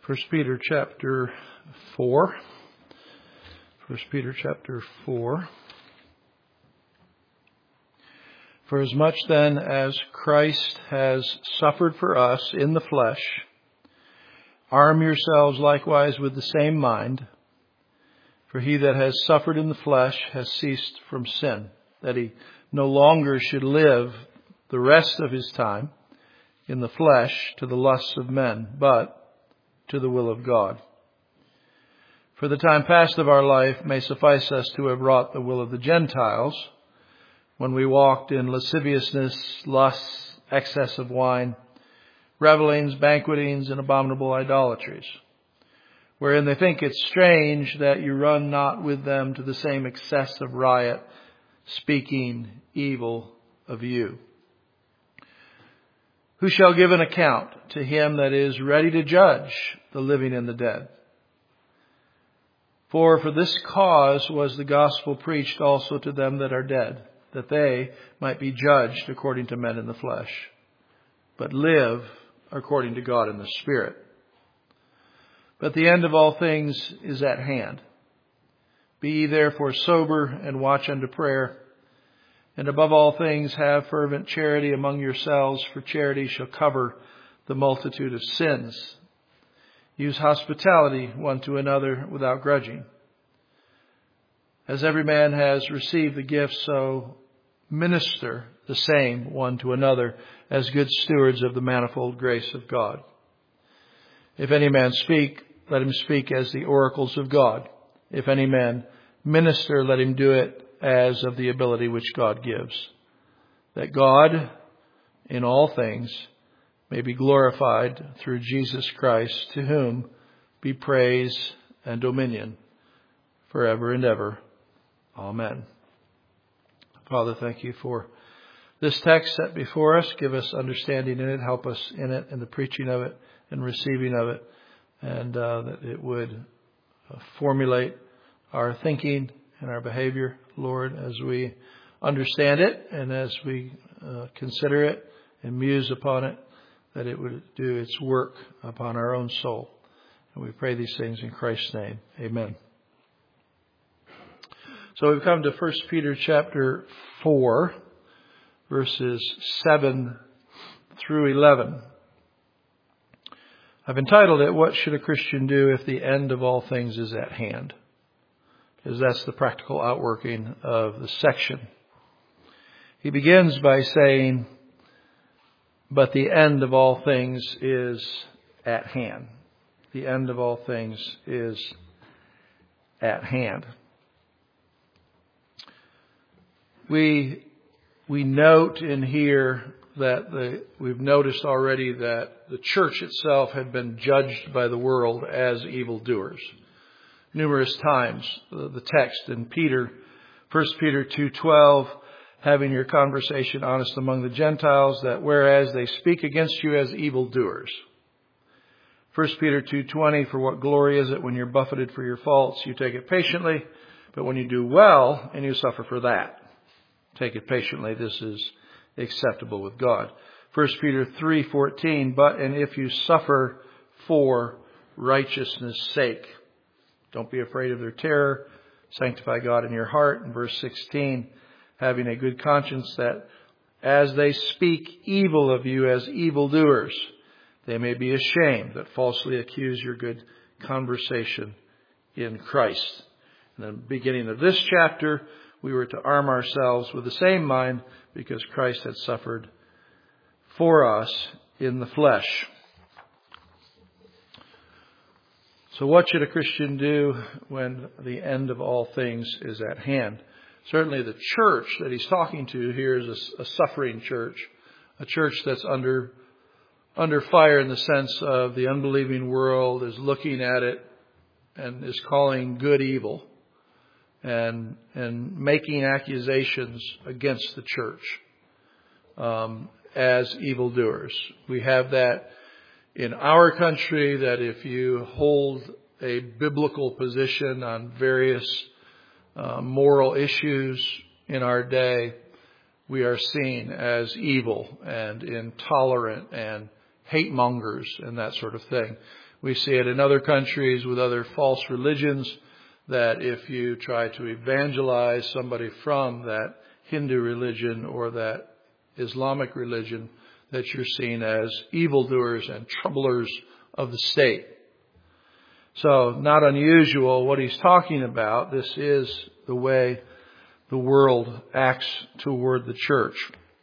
First Peter chapter 4. First Peter chapter 4. For as much then as Christ has suffered for us in the flesh, arm yourselves likewise with the same mind. For he that has suffered in the flesh has ceased from sin, that he no longer should live the rest of his time in the flesh to the lusts of men, but to the will of God. For the time past of our life may suffice us to have wrought the will of the Gentiles, when we walked in lasciviousness, lusts, excess of wine, revellings, banquetings, and abominable idolatries, wherein they think it strange that you run not with them to the same excess of riot, speaking evil of you. Who shall give an account to him that is ready to judge the living and the dead? For this cause was the gospel preached also to them that are dead, that they might be judged according to men in the flesh, but live according to God in the Spirit. But the end of all things is at hand. Be ye therefore sober and watch unto prayer. And above all things have fervent charity among yourselves, for charity shall cover the multitude of sins. Use hospitality one to another without grudging. As every man has received the gift, so minister the same one to another as good stewards of the manifold grace of God. If any man speak, let him speak as the oracles of God. If any man minister, let him do it as of the ability which God gives, that God in all things may be glorified through Jesus Christ, to whom be praise and dominion forever and ever. Amen. Father, thank you for this text set before us. Give us understanding in it. Help us in it, in the preaching of it and receiving of it, and that it would formulate our thinking and our behavior, Lord, as we understand it and as we consider it and muse upon it, that it would do its work upon our own soul. And we pray these things in Christ's name. Amen. So we've come to 1 Peter chapter 4, verses 7 through 11. I've entitled it, What Should a Christian Do If the End of All Things is at Hand? Because that's the practical outworking of the section. He begins by saying, but the end of all things is at hand. The end of all things is at hand. We note in here that we've noticed already that the church itself had been judged by the world as evildoers. Numerous times, the text in 1 Peter 2:12, having your conversation honest among the Gentiles, that whereas they speak against you as evildoers. 1 Peter 2:20, for what glory is it when you're buffeted for your faults, you take it patiently, but when you do well and you suffer for that, take it patiently, this is acceptable with God. 1 Peter 3:14, but and if you suffer for righteousness' sake. Don't be afraid of their terror. Sanctify God in your heart. In verse 16, having a good conscience, that as they speak evil of you as evildoers, they may be ashamed that falsely accuse your good conversation in Christ. In the beginning of this chapter, we were to arm ourselves with the same mind because Christ had suffered for us in the flesh. So what should a Christian do when the end of all things is at hand? Certainly the church that he's talking to here is a suffering church, a church that's under fire in the sense of the unbelieving world is looking at it and is calling good evil and making accusations against the church as evildoers. We have that in our country, that if you hold a biblical position on various moral issues in our day, we are seen as evil and intolerant and hate mongers and that sort of thing. We see it in other countries with other false religions, that if you try to evangelize somebody from that Hindu religion or that Islamic religion, that you're seen as evildoers and troublers of the state. So, not unusual what he's talking about. This is the way the world acts toward the church.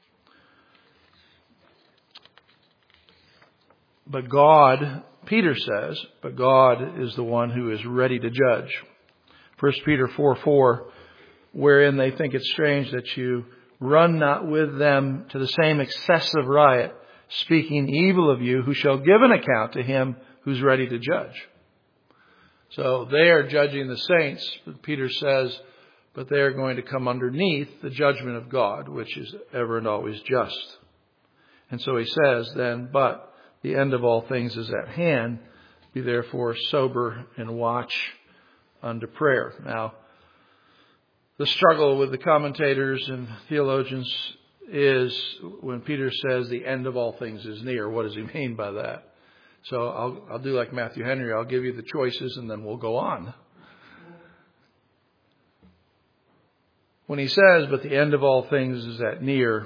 But God, Peter says, but God is the one who is ready to judge. 1 Peter 4:4, wherein they think it strange that you run not with them to the same excessive riot, speaking evil of you, who shall give an account to him who's ready to judge. So they are judging the saints, Peter says, but they are going to come underneath the judgment of God, which is ever and always just. And so he says then, but the end of all things is at hand. Be therefore sober and watch unto prayer. Now, the struggle with the commentators and theologians is when Peter says the end of all things is near. What does he mean by that? So I'll do like Matthew Henry. I'll give you the choices and then we'll go on. When he says, but the end of all things is at near,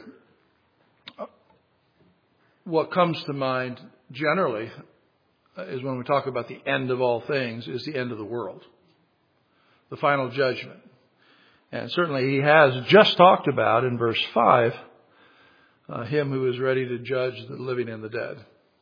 what comes to mind generally is when we talk about the end of all things is the end of the world. The final judgment. And certainly he has just talked about in verse 5, him who is ready to judge the living and the dead.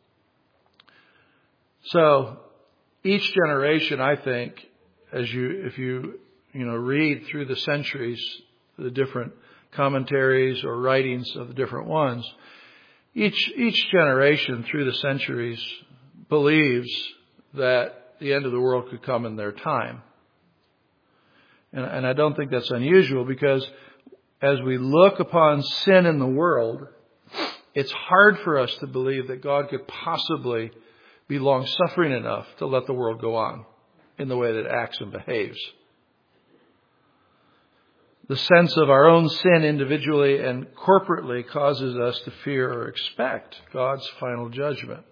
So each generation, I think, if you read through the centuries, the different commentaries or writings of the different ones, each generation through the centuries believes that the end of the world could come in their time. And I don't think that's unusual, because as we look upon sin in the world, it's hard for us to believe that God could possibly be long-suffering enough to let the world go on in the way that it acts and behaves. The sense of our own sin individually and corporately causes us to fear or expect God's final judgment.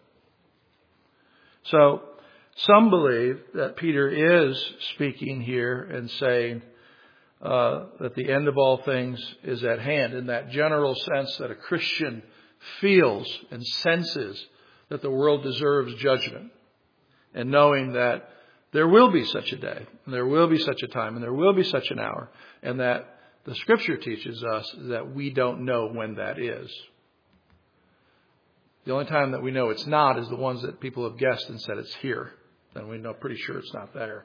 So, some believe that Peter is speaking here and saying that the end of all things is at hand, in that general sense that a Christian feels and senses that the world deserves judgment, and knowing that there will be such a day, and there will be such a time, and there will be such an hour, and that the Scripture teaches us that we don't know when that is. The only time that we know it's not is the ones that people have guessed and said it's here. Then we know pretty sure it's not there.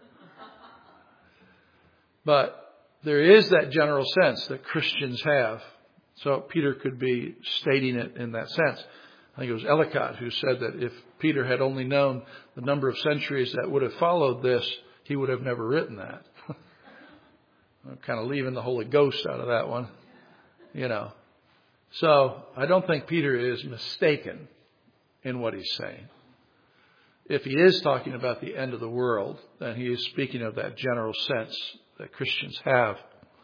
But there is that general sense that Christians have. So Peter could be stating it in that sense. I think it was Ellicott who said that if Peter had only known the number of centuries that would have followed this, he would have never written that. I'm kind of leaving the Holy Ghost out of that one, So I don't think Peter is mistaken in what he's saying. If he is talking about the end of the world, then he is speaking of that general sense that Christians have.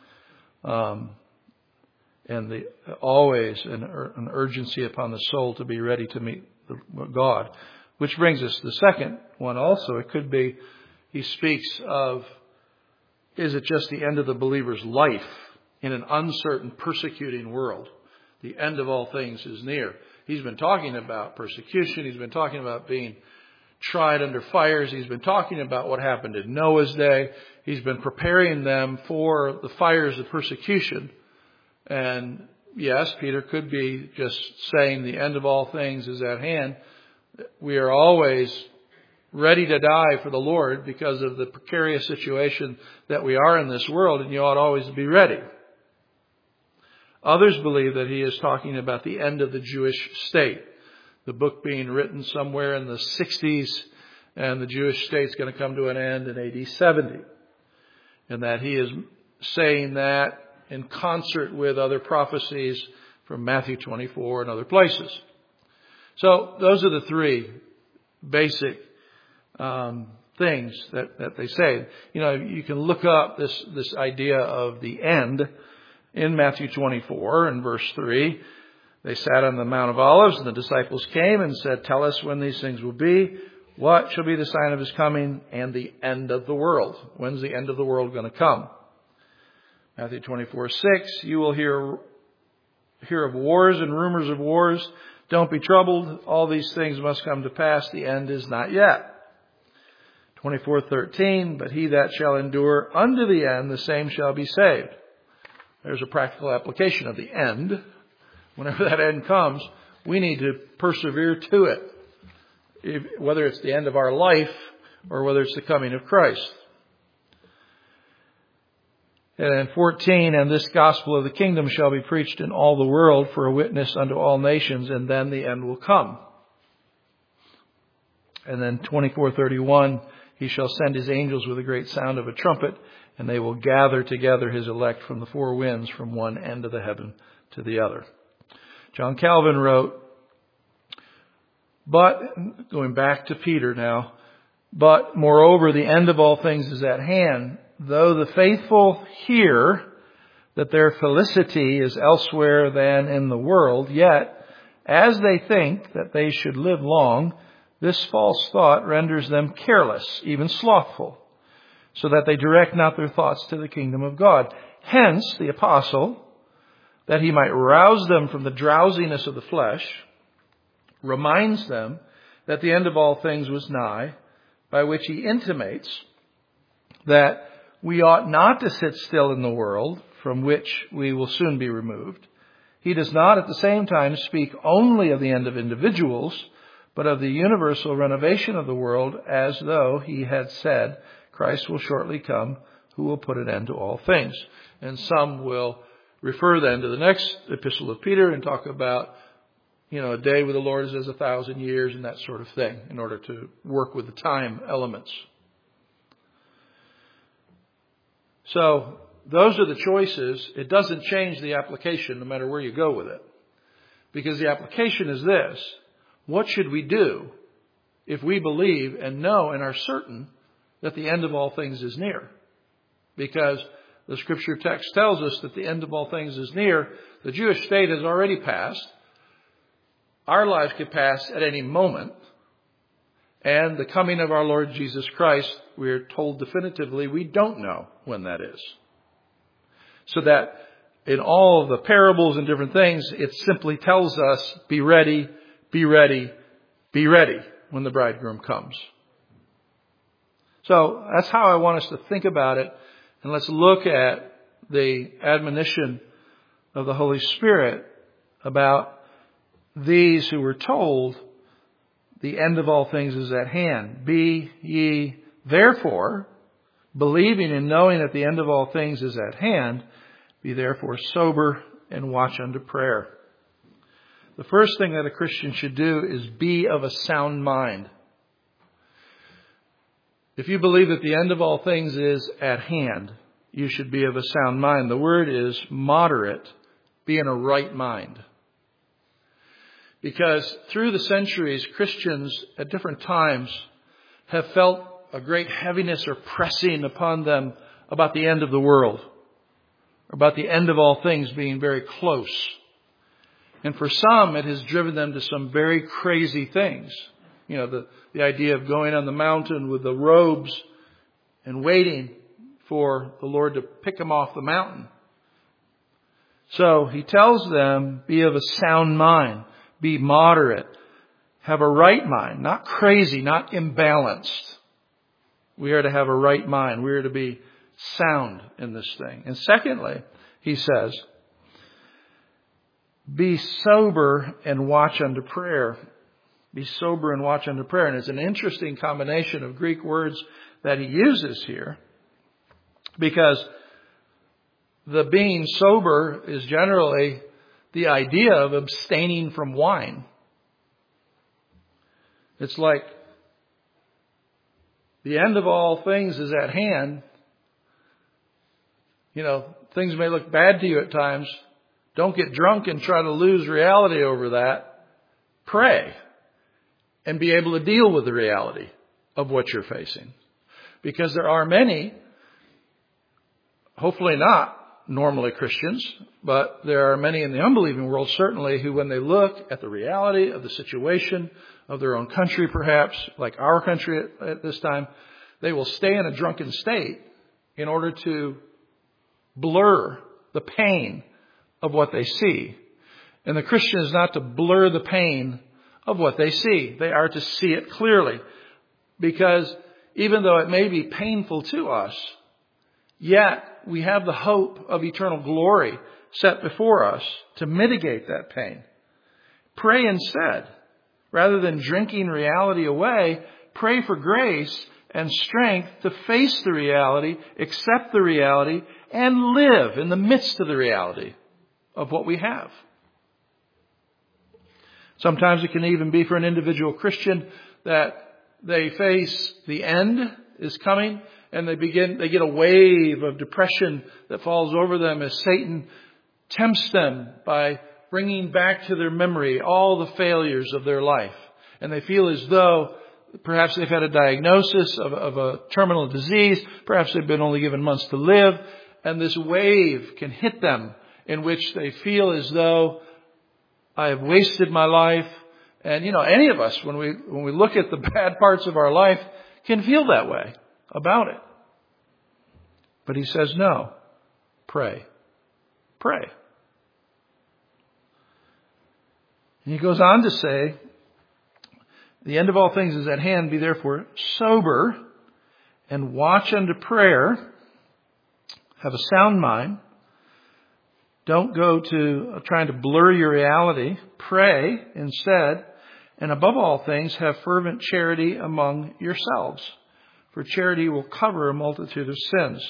And always an urgency upon the soul to be ready to meet God. Which brings us to the second one also. It could be, he speaks of, is it just the end of the believer's life in an uncertain, persecuting world? The end of all things is near. He's been talking about persecution. He's been talking about being tried under fires. He's been talking about what happened in Noah's day. He's been preparing them for the fires of persecution. And yes, Peter could be just saying the end of all things is at hand. We are always ready to die for the Lord because of the precarious situation that we are in this world, and you ought always to be ready. Others believe that he is talking about the end of the Jewish state. The book being written somewhere in the 60s, and the Jewish state's going to come to an end in AD 70. And that he is saying that in concert with other prophecies from Matthew 24 and other places. So those are the three basic things that they say. You can look up this idea of the end in Matthew 24 and verse 3. They sat on the Mount of Olives, and the disciples came and said, "Tell us when these things will be. What shall be the sign of his coming and the end of the world? When's the end of the world going to come? Matthew 24:6, you will hear of wars and rumors of wars. Don't be troubled. All these things must come to pass. The end is not yet. 24:13, but he that shall endure unto the end, the same shall be saved. There's a practical application of the end. Whenever that end comes, we need to persevere to it, whether it's the end of our life or whether it's the coming of Christ. And then 14, and this gospel of the kingdom shall be preached in all the world for a witness unto all nations, and then the end will come. And then 24:31, he shall send his angels with a great sound of a trumpet, and they will gather together his elect from the four winds, from one end of the heaven to the other. John Calvin wrote, but, going back to Peter now, but moreover, the end of all things is at hand. Though the faithful hear that their felicity is elsewhere than in the world, yet, as they think that they should live long, this false thought renders them careless, even slothful, so that they direct not their thoughts to the kingdom of God. Hence, the apostle, that he might rouse them from the drowsiness of the flesh, reminds them that the end of all things was nigh, by which he intimates that we ought not to sit still in the world, from which we will soon be removed. He does not at the same time speak only of the end of individuals, but of the universal renovation of the world, as though he had said, Christ will shortly come, who will put an end to all things. And some will refer then to the next epistle of Peter and talk about, a day with the Lord is as 1,000 years and that sort of thing, in order to work with the time elements. So those are the choices. It doesn't change the application no matter where you go with it. Because the application is this. What should we do if we believe and know and are certain that the end of all things is near? Because the scripture text tells us that the end of all things is near. The Jewish state has already passed. Our lives could pass at any moment. And the coming of our Lord Jesus Christ, we are told definitively, we don't know when that is. So that in all of the parables and different things, it simply tells us, be ready, be ready, be ready when the bridegroom comes. So that's how I want us to think about it. And let's look at the admonition of the Holy Spirit about these who were told the end of all things is at hand. Be ye therefore, believing and knowing that the end of all things is at hand, be therefore sober and watch unto prayer. The first thing that a Christian should do is be of a sound mind. If you believe that the end of all things is at hand, you should be of a sound mind. The word is moderate, be in a right mind. Because through the centuries, Christians at different times have felt a great heaviness or pressing upon them about the end of the world, about the end of all things being very close. And for some, it has driven them to some very crazy things. The idea of going on the mountain with the robes and waiting for the Lord to pick them off the mountain. So he tells them, be of a sound mind. Be moderate. Have a right mind. Not crazy, not imbalanced. We are to have a right mind. We are to be sound in this thing. And secondly, he says, be sober and watch unto prayer. Be sober and watch unto prayer. And it's an interesting combination of Greek words that he uses here. Because the being sober is generally the idea of abstaining from wine. It's like the end of all things is at hand. Things may look bad to you at times. Don't get drunk and try to lose reality over that. Pray and be able to deal with the reality of what you're facing. Because there are many, hopefully not normally Christians, but there are many in the unbelieving world certainly who, when they look at the reality of the situation of their own country, perhaps, like our country at this time. They will stay in a drunken state in order to blur the pain of what they see. And the Christian is not to blur the pain of what they see. They are to see it clearly. Because even though it may be painful to us, yet we have the hope of eternal glory set before us to mitigate that pain. Pray instead. Rather than drinking reality away, pray for grace and strength to face the reality, accept the reality, and live in the midst of the reality of what we have. Sometimes it can even be for an individual Christian that they face the end is coming and they get a wave of depression that falls over them as Satan tempts them by bringing back to their memory all the failures of their life. And they feel as though perhaps they've had a diagnosis of a terminal disease. Perhaps they've been only given months to live. And this wave can hit them in which they feel as though I have wasted my life. And, any of us, when we look at the bad parts of our life, can feel that way about it. But he says, no, pray. Pray. And he goes on to say, the end of all things is at hand. Be therefore sober and watch unto prayer. Have a sound mind. Don't go to trying to blur your reality. Pray instead. And above all things, have fervent charity among yourselves. For charity will cover a multitude of sins.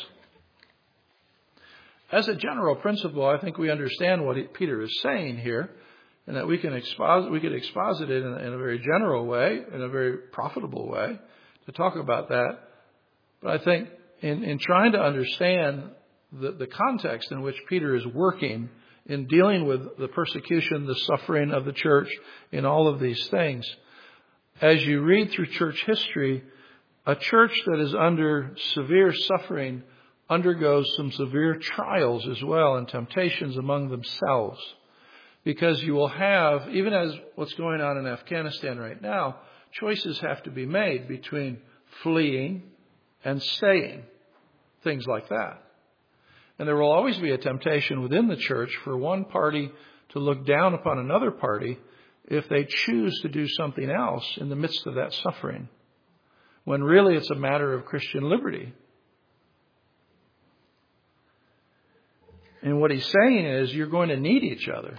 As a general principle, I think we understand what Peter is saying here. And that we could exposit it in a very general way, in a very profitable way, to talk about that. But I think in trying to understand the context in which Peter is working in dealing with the persecution, the suffering of the church, in all of these things, as you read through church history, a church that is under severe suffering undergoes some severe trials as well and temptations among themselves. Because you will have, even as what's going on in Afghanistan right now, choices have to be made between fleeing and staying. Things like that. And there will always be a temptation within the church for one party to look down upon another party if they choose to do something else in the midst of that suffering. When really it's a matter of Christian liberty. And what he's saying is you're going to need each other.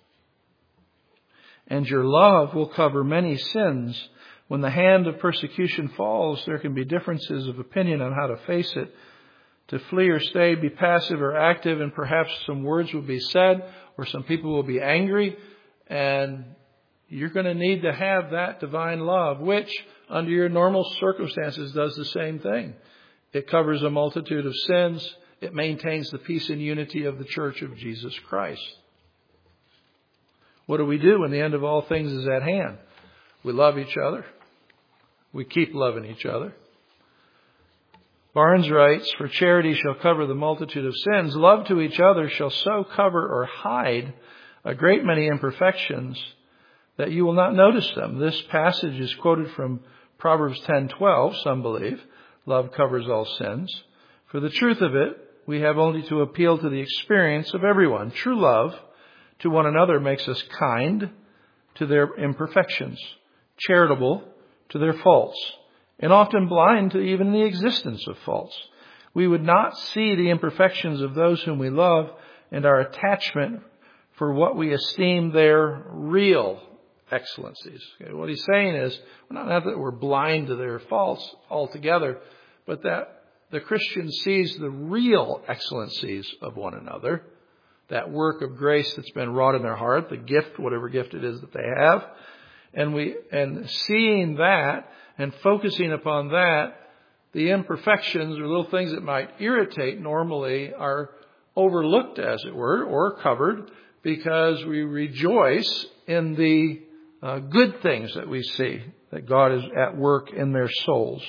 And your love will cover many sins. When the hand of persecution falls, there can be differences of opinion on how to face it. To flee or stay, be passive or active, and perhaps some words will be said, or some people will be angry. And you're going to need to have that divine love, which, under your normal circumstances, does the same thing. It covers a multitude of sins. It maintains the peace and unity of the Church of Jesus Christ. What do we do when the end of all things is at hand? We love each other. We keep loving each other. Barnes writes, for charity shall cover the multitude of sins. Love to each other shall so cover or hide a great many imperfections that you will not notice them. This passage is quoted from Proverbs 10:12, some believe. Love covers all sins. For the truth of it, we have only to appeal to the experience of everyone. True love to one another makes us kind to their imperfections, charitable to their faults, and often blind to even the existence of faults. We would not see the imperfections of those whom we love and our attachment for what we esteem their real excellencies. Okay, what he's saying is, not that we're blind to their faults altogether, but that the Christian sees the real excellencies of one another, that work of grace that's been wrought in their heart, the gift, whatever gift it is that they have, and seeing that and focusing upon that, the imperfections or little things that might irritate normally are overlooked, as it were, or covered, because we rejoice in the good things that we see, that God is at work in their souls.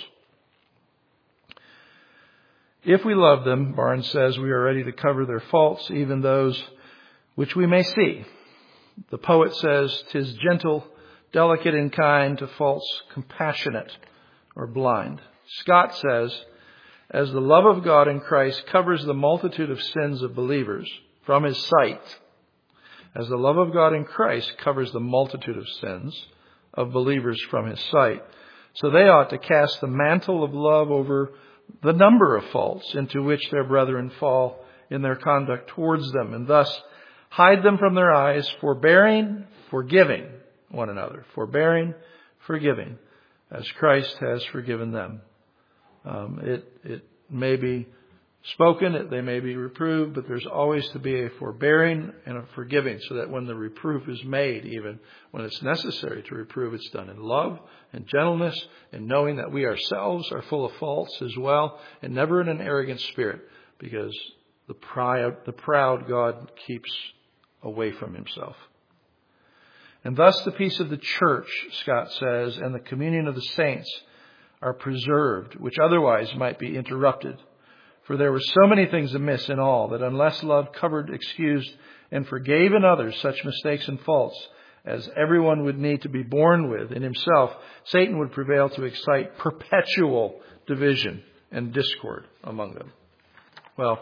If we love them, Barnes says, we are ready to cover their faults, even those which we may see. The poet says, 'tis gentle delicate in kind to false compassionate or blind. Scott says, as the love of God in Christ covers the multitude of sins of believers from his sight, as the love of God in Christ covers the multitude of sins of believers from his sight, so they ought to cast the mantle of love over the number of faults into which their brethren fall in their conduct towards them, and thus hide them from their eyes, forbearing, forgiving one another, forbearing, forgiving, as Christ has forgiven them. It may be spoken, they may be reproved, but there's always to be a forbearing and a forgiving, so that when the reproof is made, even when it's necessary to reprove, it's done in love and gentleness, and knowing that we ourselves are full of faults as well, and never in an arrogant spirit, because the proud God keeps away from himself. And thus the peace of the church, Scott says, and the communion of the saints are preserved, which otherwise might be interrupted. For there were so many things amiss in all, that unless love covered, excused, and forgave in others such mistakes and faults as everyone would need to be borne with in himself, Satan would prevail to excite perpetual division and discord among them. Well,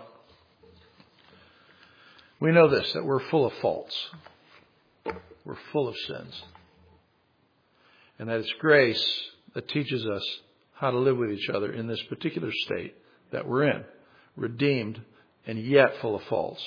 we know this, that we're full of faults. We're full of sins. And that it's grace that teaches us how to live with each other in this particular state that we're in, redeemed and yet full of faults.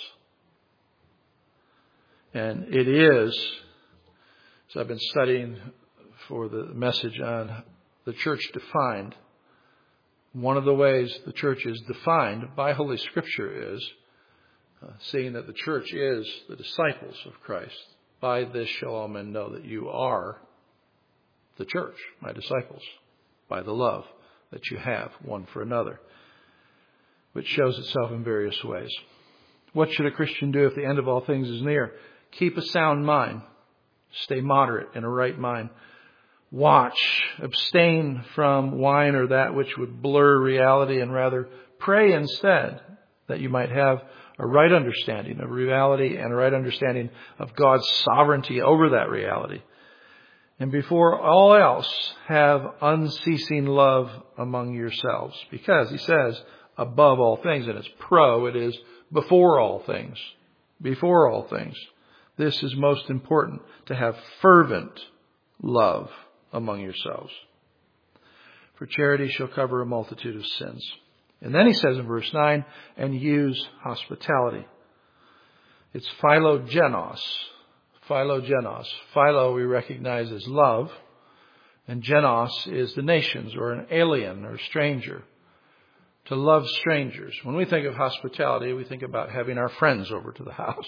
And it is, so I've been studying for the message on the church defined. One of the ways the church is defined by Holy Scripture is seeing that the church is the disciples of Christ. By this shall all men know that you are the church, my disciples, by the love that you have one for another, which shows itself in various ways. What should a Christian do if the end of all things is near? Keep a sound mind. Stay moderate in a right mind. Watch. Abstain from wine or that which would blur reality, and rather pray instead that you might have a right understanding of reality and a right understanding of God's sovereignty over that reality. And before all else, have unceasing love among yourselves. Because he says, above all things, and it's it is before all things. Before all things. This is most important, to have fervent love among yourselves. For charity shall cover a multitude of sins. And then he says in verse 9, and use hospitality. It's philogenos. Philogenos. Philo we recognize as love, and genos is the nations, or an alien or stranger. To love strangers. When we think of hospitality, we think about having our friends over to the house.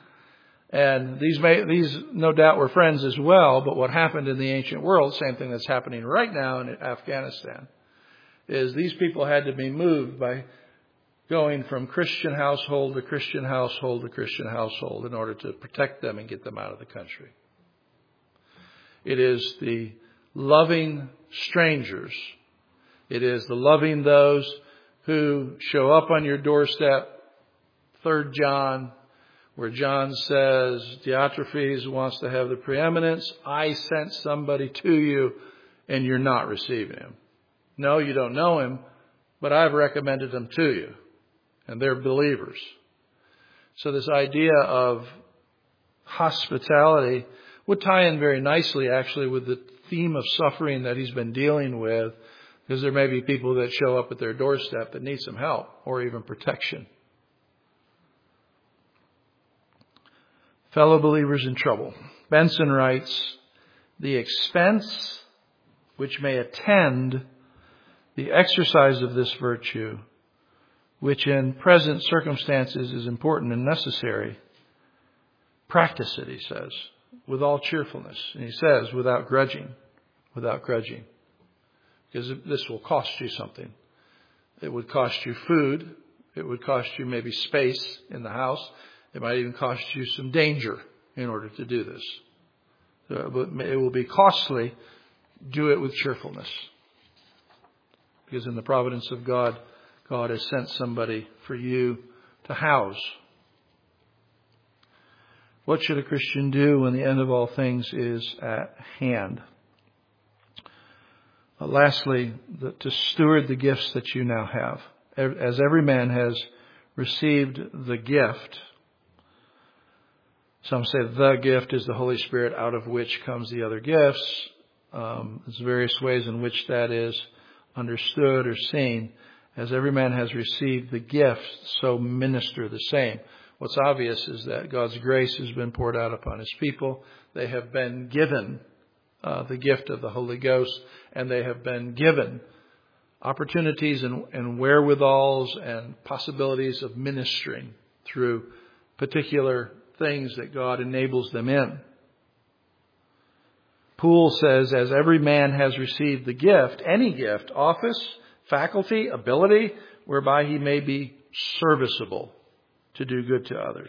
And these no doubt were friends as well, but what happened in the ancient world, same thing that's happening right now in Afghanistan, is these people had to be moved by going from Christian household to Christian household to Christian household in order to protect them and get them out of the country. It is the loving strangers. It is the loving those who show up on your doorstep. 3 John, where John says, Diotrephes wants to have the preeminence. I sent somebody to you and you're not receiving him. No, you don't know him, but I've recommended them to you. And they're believers. So this idea of hospitality would tie in very nicely, actually, with the theme of suffering that he's been dealing with, because there may be people that show up at their doorstep that need some help or even protection. Fellow believers in trouble. Benson writes, the expense which may attend the exercise of this virtue, which in present circumstances is important and necessary, practice it, he says, with all cheerfulness. And he says, without grudging. Without grudging. Because this will cost you something. It would cost you food. It would cost you maybe space in the house. It might even cost you some danger in order to do this. But it will be costly. Do it with cheerfulness. Because in the providence of God, God has sent somebody for you to house. What should a Christian do when the end of all things is at hand? Lastly, to steward the gifts that you now have. As every man has received the gift, some say the gift is the Holy Spirit, out of which comes the other gifts. There's various ways in which that is understood or seen. As every man has received the gift, so minister the same. What's obvious is that God's grace has been poured out upon His people. They have been given the gift of the Holy Ghost, and they have been given opportunities and wherewithals and possibilities of ministering through particular things that God enables them in. Poole says, as every man has received the gift, any gift, office, faculty, ability, whereby he may be serviceable to do good to others.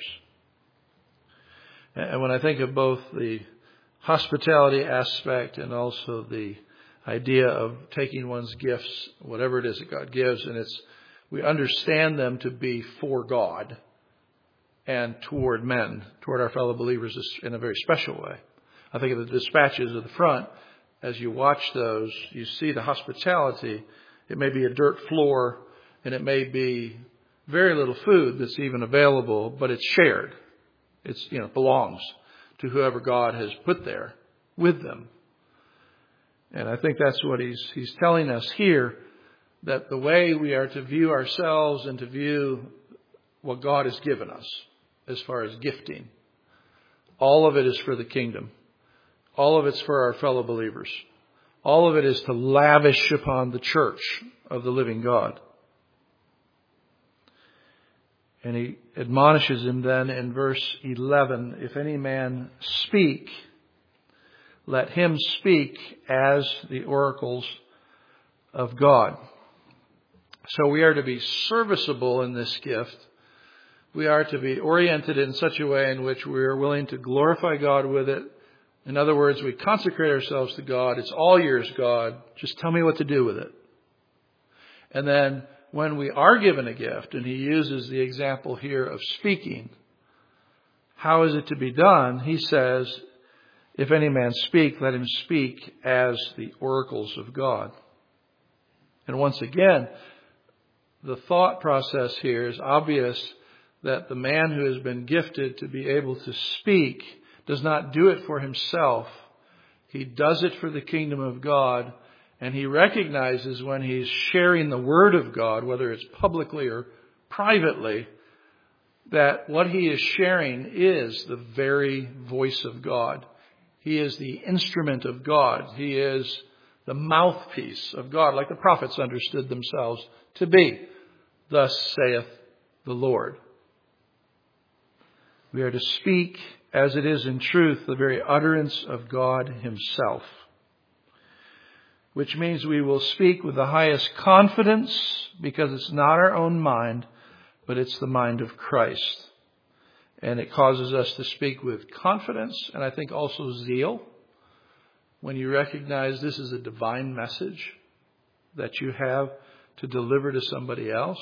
And when I think of both the hospitality aspect and also the idea of taking one's gifts, whatever it is that God gives, and we understand them to be for God and toward men, toward our fellow believers in a very special way. I think of the dispatches at the front. As you watch those, you see the hospitality. It may be a dirt floor, and it may be very little food that's even available, but it's shared. It's, belongs to whoever God has put there with them. And I think that's what he's telling us here, that the way we are to view ourselves and to view what God has given us as far as gifting, all of it is for the kingdom. All of it's for our fellow believers. All of it is to lavish upon the church of the living God. And he admonishes him then in verse 11, if any man speak, let him speak as the oracles of God. So we are to be serviceable in this gift. We are to be oriented in such a way in which we are willing to glorify God with it. In other words, we consecrate ourselves to God. It's all yours, God. Just tell me what to do with it. And then when we are given a gift, and he uses the example here of speaking, how is it to be done? He says, if any man speak, let him speak as the oracles of God. And once again, the thought process here is obvious that the man who has been gifted to be able to speak does not do it for himself. He does it for the kingdom of God. And he recognizes when he's sharing the word of God, whether it's publicly or privately, that what he is sharing is the very voice of God. He is the instrument of God. He is the mouthpiece of God, like the prophets understood themselves to be. Thus saith the Lord. We are to speak as it is in truth, the very utterance of God Himself. Which means we will speak with the highest confidence because it's not our own mind, but it's the mind of Christ. And it causes us to speak with confidence and I think also zeal when you recognize this is a divine message that you have to deliver to somebody else.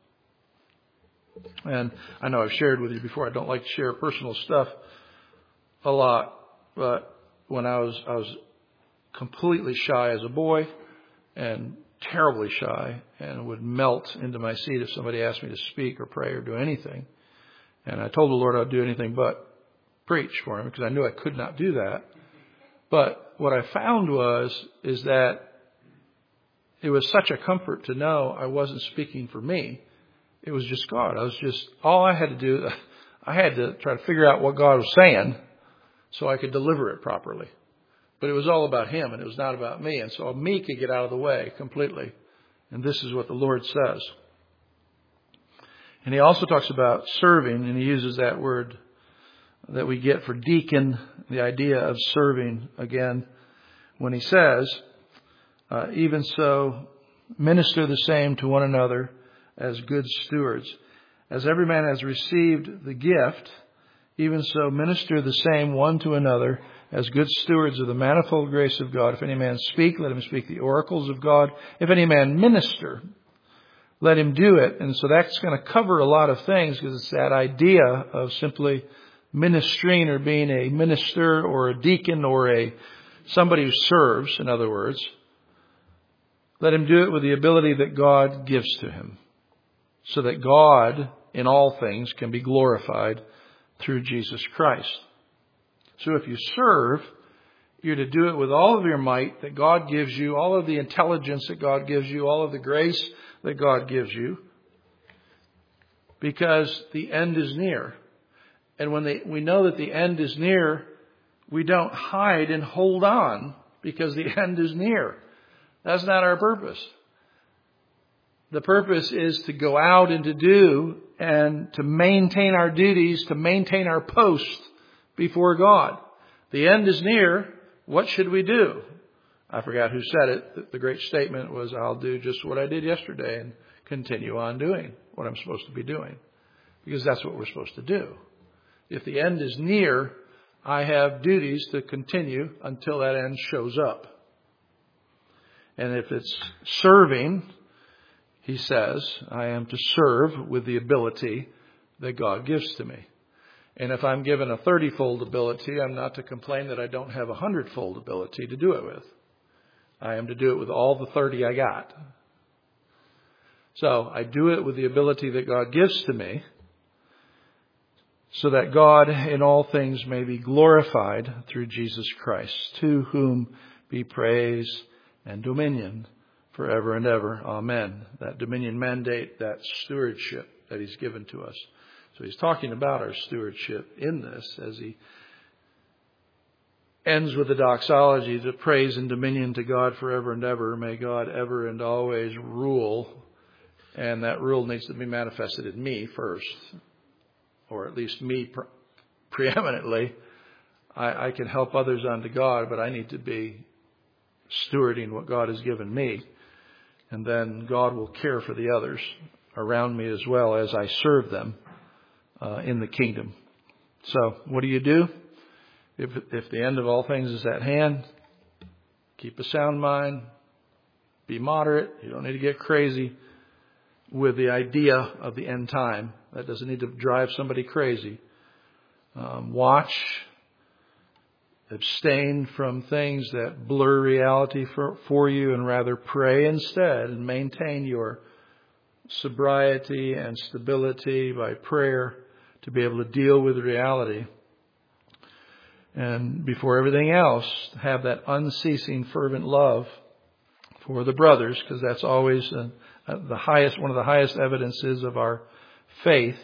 And I know I've shared with you before, I don't like to share personal stuff a lot, but when I was completely shy as a boy and terribly shy and would melt into my seat if somebody asked me to speak or pray or do anything. And I told the Lord I'd do anything but preach for Him because I knew I could not do that. But what I found is that it was such a comfort to know I wasn't speaking for me. It was just God. All I had to do, I had to try to figure out what God was saying so I could deliver it properly. But it was all about Him, and it was not about me. And so me could get out of the way completely. And this is what the Lord says. And He also talks about serving, and He uses that word that we get for deacon, the idea of serving again, when He says, even so, minister the same to one another as good stewards. As every man has received the gift, even so minister the same one to another as good stewards of the manifold grace of God. If any man speak, let him speak the oracles of God. If any man minister, let him do it. And so that's going to cover a lot of things because it's that idea of simply ministering or being a minister or a deacon or somebody who serves, in other words, let him do it with the ability that God gives to him, so that God in all things can be glorified through Jesus Christ. So if you serve, you're to do it with all of your might that God gives you, all of the intelligence that God gives you, all of the grace that God gives you, because the end is near. And when we know that the end is near, we don't hide and hold on because the end is near. That's not our purpose. The purpose is to go out and to do and to maintain our duties, to maintain our post before God. The end is near. What should we do? I forgot who said it. The great statement was, I'll do just what I did yesterday and continue on doing what I'm supposed to be doing. Because that's what we're supposed to do. If the end is near, I have duties to continue until that end shows up. And if it's serving, he says, I am to serve with the ability that God gives to me. And if I'm given a 30-fold ability, I'm not to complain that I don't have a 100-fold ability to do it with. I am to do it with all the 30 I got. So I do it with the ability that God gives to me, so that God in all things may be glorified through Jesus Christ, to whom be praise and dominion forever and ever. Amen. That dominion mandate, that stewardship that he's given to us. So he's talking about our stewardship in this as he ends with the doxology, to praise and dominion to God forever and ever. May God ever and always rule. And that rule needs to be manifested in me first, or at least me preeminently. I can help others unto God, but I need to be stewarding what God has given me. And then God will care for the others around me as well as I serve them in the kingdom. So what do you do? If the end of all things is at hand, keep a sound mind, be moderate. You don't need to get crazy with the idea of the end time. That doesn't need to drive somebody crazy. Watch. Abstain from things that blur reality for you, and rather pray instead and maintain your sobriety and stability by prayer to be able to deal with reality. And before everything else, have that unceasing fervent love for the brothers, because that's always one of the highest evidences of our faith.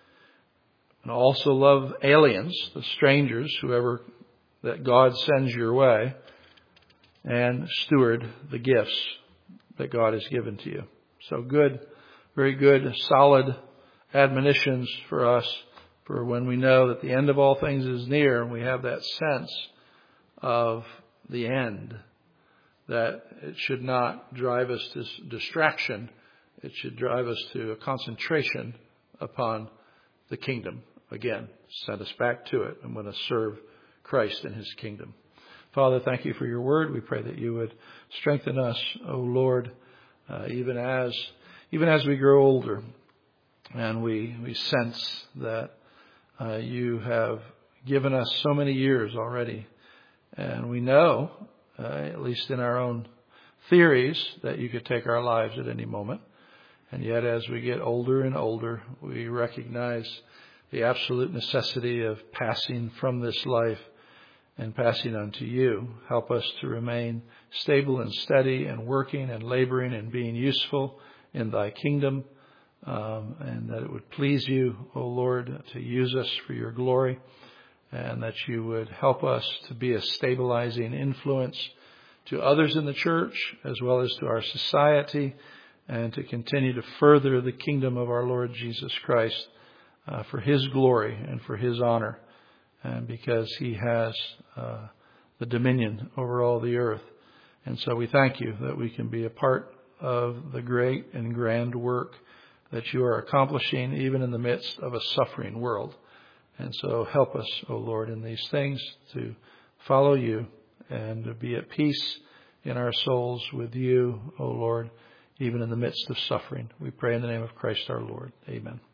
And also love aliens, the strangers, whoever that God sends your way, and steward the gifts that God has given to you. So good, very good, solid admonitions for us, for when we know that the end of all things is near, and we have that sense of the end, that it should not drive us to distraction. It should drive us to a concentration upon the kingdom. Again, send us back to it and want to serve Christ in his kingdom. Father, thank you for your word. We pray that you would strengthen us, O Lord, even as we grow older, and we sense that you have given us so many years already, and we know, at least in our own theories, that you could take our lives at any moment. And yet, as we get older and older, we recognize the absolute necessity of passing from this life and passing on to you. Help us to remain stable and steady and working and laboring and being useful in thy kingdom, and that it would please you, O Lord, to use us for your glory, and that you would help us to be a stabilizing influence to others in the church as well as to our society, and to continue to further the kingdom of our Lord Jesus Christ for his glory and for his honor, and because he has the dominion over all the earth. And so we thank you that we can be a part of the great and grand work that you are accomplishing even in the midst of a suffering world. And so help us, O Lord, in these things to follow you and to be at peace in our souls with you, O Lord, even in the midst of suffering. We pray in the name of Christ our Lord. Amen.